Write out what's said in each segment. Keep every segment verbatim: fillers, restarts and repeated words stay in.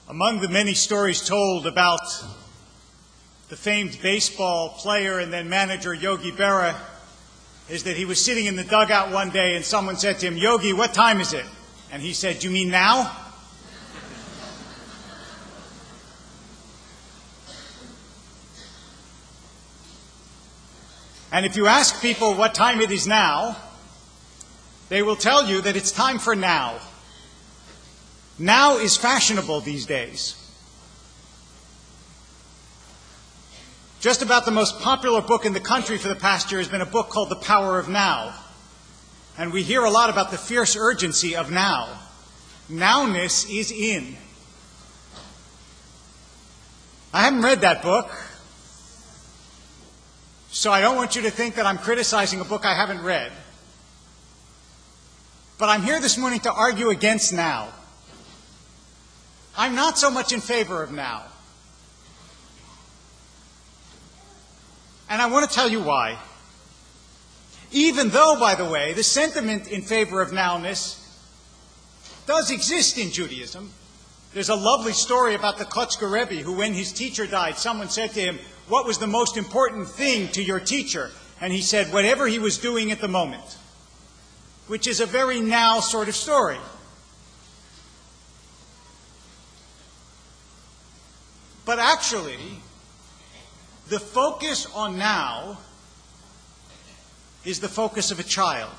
Among the many stories told about the famed baseball player and then manager Yogi Berra is that he was sitting in the dugout one day and someone said to him, "Yogi, what time is it?" And he said, "You mean now?" And if you ask people what time it is now, they will tell you that it's time for now. Now is fashionable these days. Just about the most popular book in the country for the past year has been a book called The Power of Now. And we hear a lot about the fierce urgency of now. Nowness is in. I haven't read that book, so I don't want you to think that I'm criticizing a book I haven't read. But I'm here this morning to argue against now. I'm not so much in favor of now. And I want to tell you why. Even though, by the way, the sentiment in favor of nowness does exist in Judaism. There's a lovely story about the Kotzker Rebbe, who when his teacher died, someone said to him, "What was the most important thing to your teacher?" And he said, "Whatever he was doing at the moment," which is a very now sort of story. But actually, the focus on now is the focus of a child.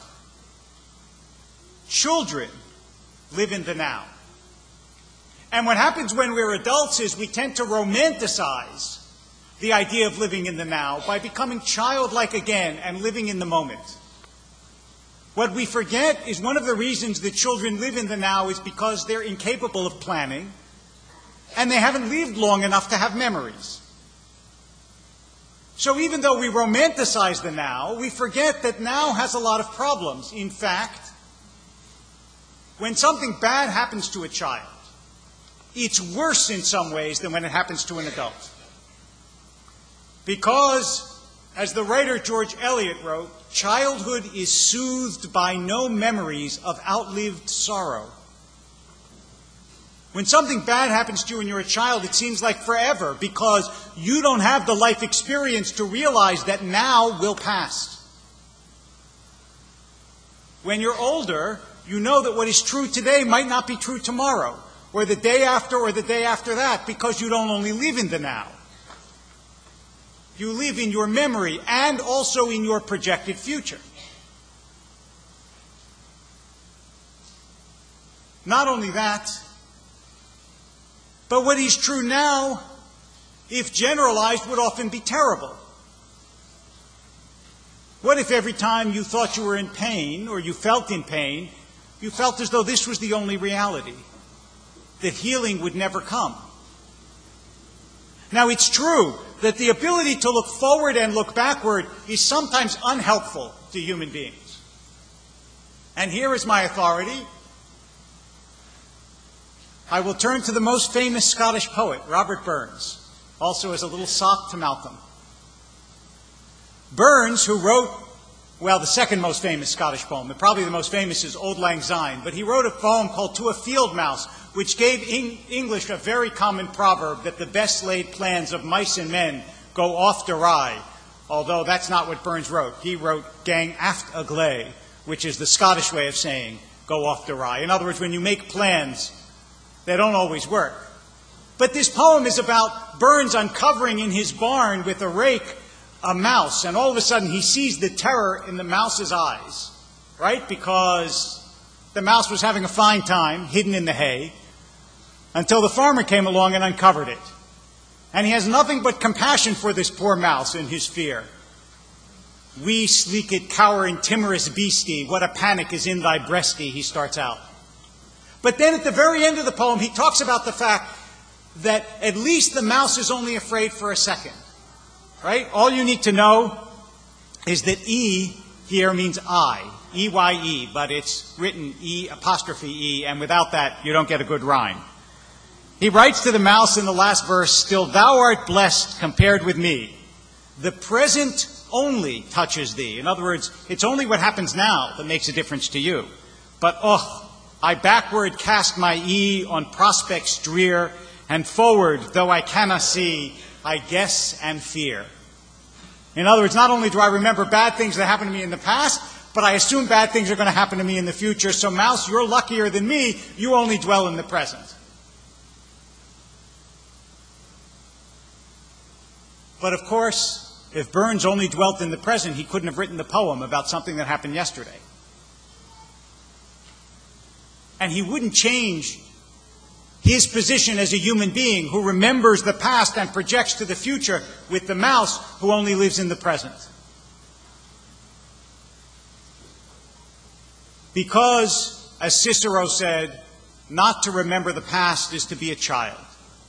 Children live in the now. And what happens when we're adults is we tend to romanticize the idea of living in the now by becoming childlike again and living in the moment. What we forget is one of the reasons that children live in the now is because they're incapable of planning and they haven't lived long enough to have memories. So even though we romanticize the now, we forget that now has a lot of problems. In fact, when something bad happens to a child, it's worse in some ways than when it happens to an adult. Because, as the writer George Eliot wrote, childhood is soothed by no memories of outlived sorrow. When something bad happens to you when you're a child, it seems like forever because you don't have the life experience to realize that now will pass. When you're older, you know that what is true today might not be true tomorrow, or the day after, or the day after that, because you don't only live in the now. You live in your memory and also in your projected future. Not only that, but what is true now, if generalized, would often be terrible. What if every time you thought you were in pain or you felt in pain, you felt as though this was the only reality, that healing would never come? Now, it's true that the ability to look forward and look backward is sometimes unhelpful to human beings. And here is my authority. I will turn to the most famous Scottish poet, Robert Burns, also as a little sop to Malcolm. Burns, who wrote, well, the second most famous Scottish poem, but probably the most famous is Auld Lang Syne, but he wrote a poem called To a Field Mouse, which gave Eng- English a very common proverb that the best laid plans of mice and men go oft awry, although that's not what Burns wrote. He wrote Gang aft agley, which is the Scottish way of saying go oft awry. In other words, when you make plans, they don't always work. But this poem is about Burns uncovering in his barn with a rake a mouse, and all of a sudden he sees the terror in the mouse's eyes, right? Because the mouse was having a fine time, hidden in the hay, until the farmer came along and uncovered it. And he has nothing but compassion for this poor mouse in his fear. "Wee, sleeked, cowering, timorous beastie, what a panic is in thy breastie," he starts out. But then at the very end of the poem, he talks about the fact that at least the mouse is only afraid for a second. Right? All you need to know is that E here means I, E Y E, but it's written E apostrophe E, and without that, you don't get a good rhyme. He writes to the mouse in the last verse, "Still thou art blessed compared with me. The present only touches thee." In other words, it's only what happens now that makes a difference to you. But, oh, I backward cast my E on prospects drear, And forward, though I cannot see, I guess and fear. In other words, not only do I remember bad things that happened to me in the past, but I assume bad things are going to happen to me in the future. So, Mouse, you're luckier than me. You only dwell in the present. But, of course, if Burns only dwelt in the present, he couldn't have written the poem about something that happened yesterday. And he wouldn't change his position as a human being who remembers the past and projects to the future with the mouse who only lives in the present. Because, as Cicero said, not to remember the past is to be a child.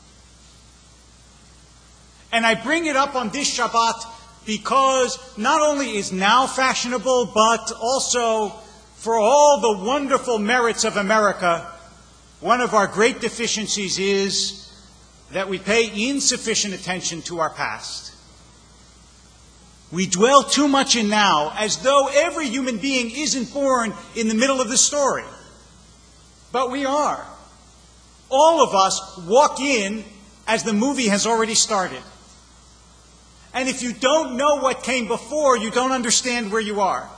And I bring it up on this Shabbat because not only is now fashionable, but also for all the wonderful merits of America, one of our great deficiencies is that we pay insufficient attention to our past. We dwell too much in now, as though every human being isn't born in the middle of the story. But we are. All of us walk in as the movie has already started. And if you don't know what came before, you don't understand where you are.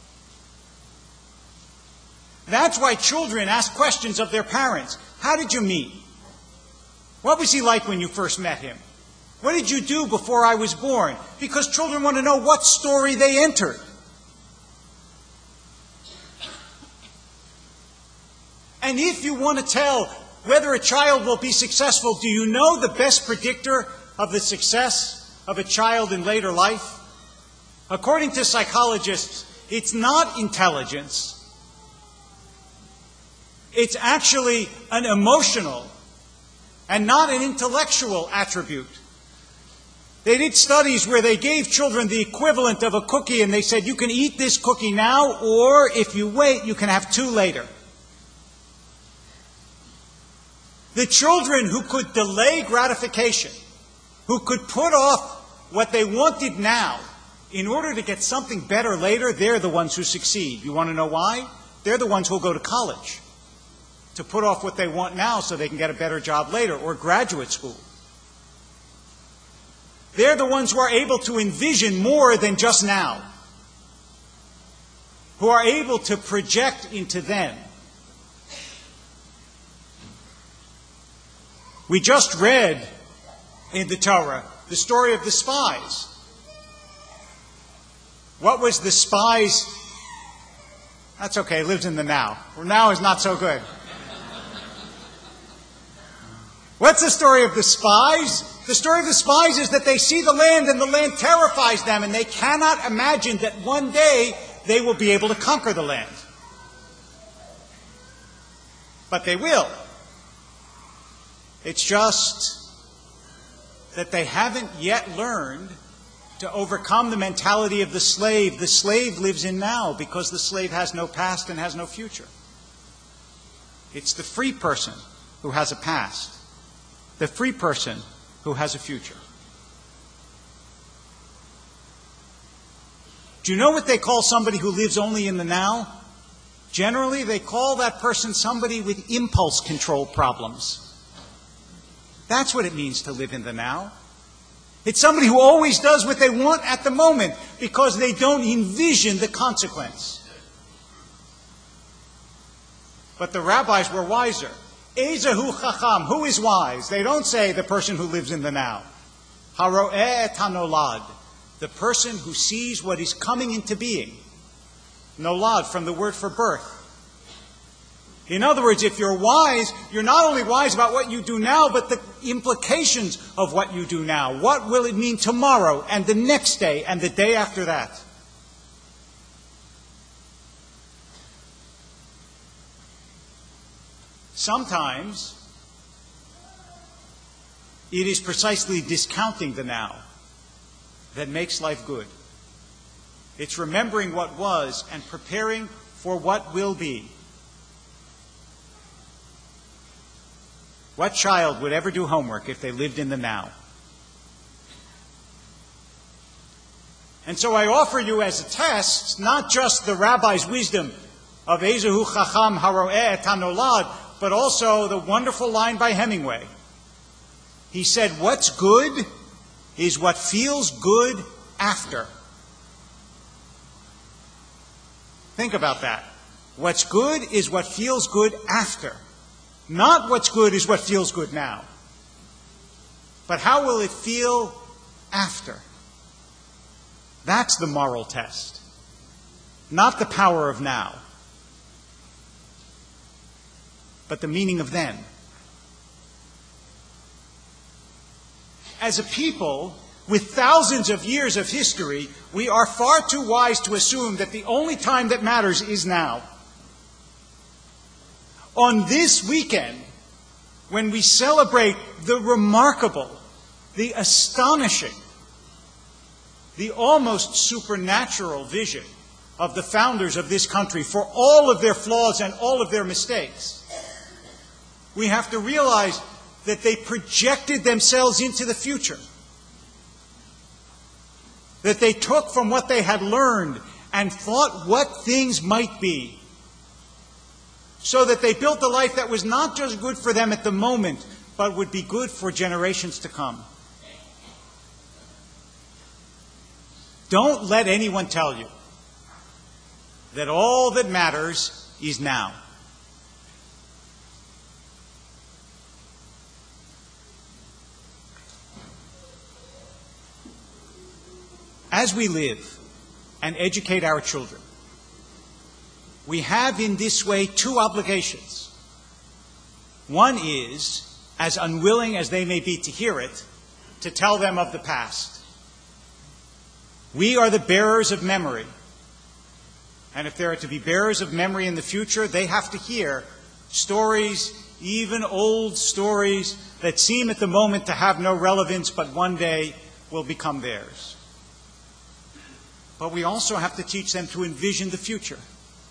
That's why children ask questions of their parents. How did you meet? What was he like when you first met him? What did you do before I was born? Because children want to know what story they entered. And if you want to tell whether a child will be successful, do you know the best predictor of the success of a child in later life? According to psychologists, it's not intelligence. It's actually an emotional and not an intellectual attribute. They did studies where they gave children the equivalent of a cookie and they said, you can eat this cookie now, or if you wait, you can have two later. The children who could delay gratification, who could put off what they wanted now in order to get something better later, they're the ones who succeed. You want to know why? They're the ones who will go to college to put off what they want now so they can get a better job later, or graduate school. They're the ones who are able to envision more than just now, who are able to project into them. We just read in the Torah the story of the spies. What was the spies? That's okay, it lives in the now. Well, now is not so good. What's the story of the spies? The story of the spies is that they see the land and the land terrifies them and they cannot imagine that one day they will be able to conquer the land. But they will. It's just that they haven't yet learned to overcome the mentality of the slave. The slave lives in now because the slave has no past and has no future. It's the free person who has a past. The free person who has a future. Do you know what they call somebody who lives only in the now? Generally, they call that person somebody with impulse control problems. That's what it means to live in the now. It's somebody who always does what they want at the moment because they don't envision the consequence. But the rabbis were wiser. Ezehu chacham, who is wise? They don't say the person who lives in the now. Haro'eh et hanolad, the person who sees what is coming into being. Nolad, from the word for birth. In other words, if you're wise, you're not only wise about what you do now, but the implications of what you do now. What will it mean tomorrow and the next day and the day after that? Sometimes it is precisely discounting the now that makes life good. It's remembering what was and preparing for what will be. What child would ever do homework if they lived in the now? And so I offer you as a test, not just the rabbi's wisdom of Ezehu Chacham Haro'eh et Hanolad, but also the wonderful line by Hemingway. He said, what's good is what feels good after. Think about that. What's good is what feels good after. Not what's good is what feels good now. But how will it feel after? That's the moral test. Not the power of now, but the meaning of then. As a people with thousands of years of history, we are far too wise to assume that the only time that matters is now. On this weekend, when we celebrate the remarkable, the astonishing, the almost supernatural vision of the founders of this country, for all of their flaws and all of their mistakes, we have to realize that they projected themselves into the future. That they took from what they had learned and thought what things might be. So that they built a life that was not just good for them at the moment, but would be good for generations to come. Don't let anyone tell you that all that matters is now. As we live and educate our children, we have in this way two obligations. One is, as unwilling as they may be to hear it, to tell them of the past. We are the bearers of memory. And if there are to be bearers of memory in the future, they have to hear stories, even old stories, that seem at the moment to have no relevance, but one day will become theirs. But we also have to teach them to envision the future.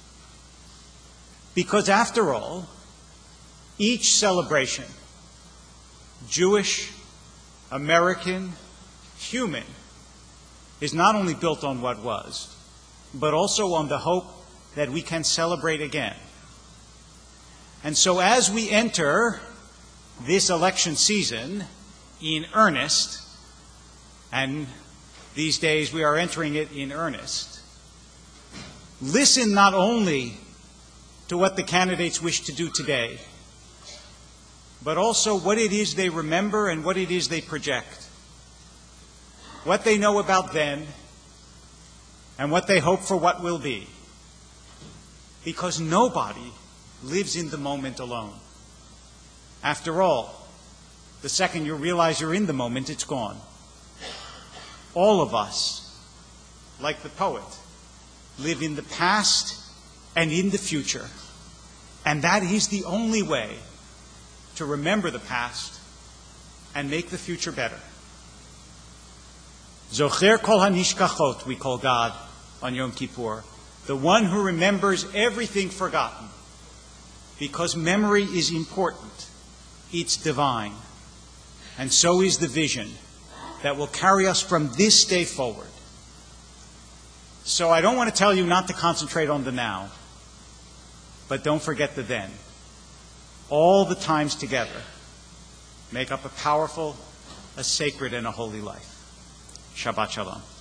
Because after all, each celebration, Jewish, American, human, is not only built on what was, but also on the hope that we can celebrate again. And so as we enter this election season in earnest, and these days we are entering it in earnest, listen not only to what the candidates wish to do today, but also what it is they remember and what it is they project. What they know about then, and what they hope for what will be. Because nobody lives in the moment alone. After all, the second you realize you're in the moment, it's gone. All of us, like the poet, live in the past and in the future. And that is the only way to remember the past and make the future better. Zocher kol hanishkachot, we call God on Yom Kippur, the one who remembers everything forgotten. Because memory is important. It's divine. And so is the vision that will carry us from this day forward. So I don't want to tell you not to concentrate on the now, but don't forget the then. All the times together make up a powerful, a sacred, and a holy life. Shabbat Shalom.